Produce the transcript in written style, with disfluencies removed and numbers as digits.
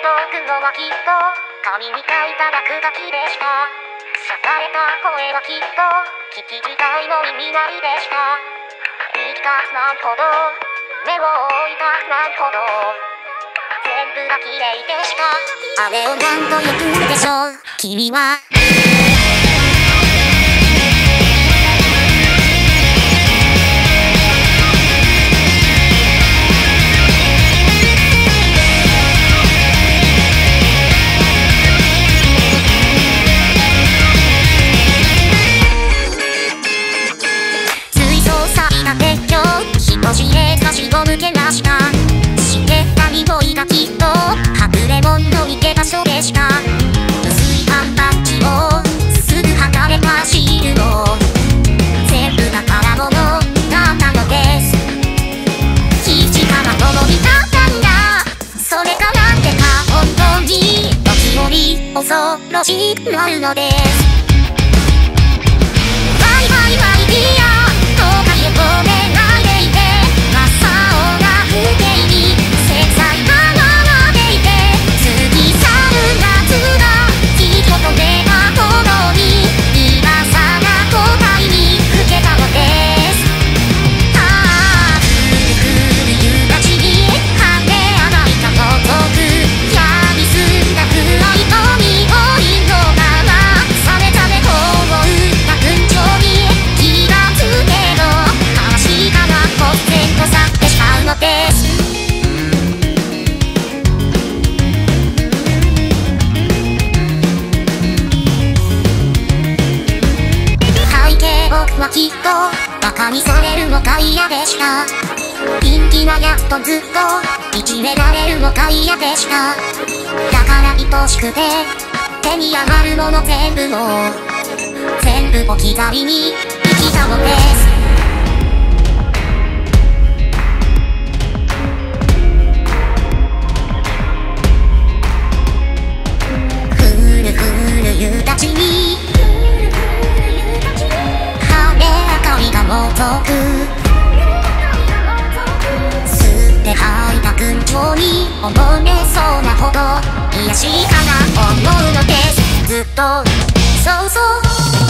くのはきっと紙に書いた落書きでした。刺された声はきっと聞き自体の耳鳴りでした。言いたくないほど目を追いたくないほど全部が綺麗でした。あれを何と言うでしょう君は。人知れず足を抜けました。してた匂いがきっとはぐれ者の逃げ場所でした。薄いハンカチをすぐ剥がれたシールを全部が空物だったのです。生地から届いたんだ。それがなんでか本当に時折恐ろしくなるのです。ワイワイワイディアとか言うごめんきっとバカにされるのが嫌でした。陰気なやつとずっといじめられるのが嫌でした。だから愛しくて手に余るもの全部置き去りに生きたのです。ふるふる夕立にもとく吸って吐いた群青に溺れそうなほど癒しいかな思うのです。ずっとそうそう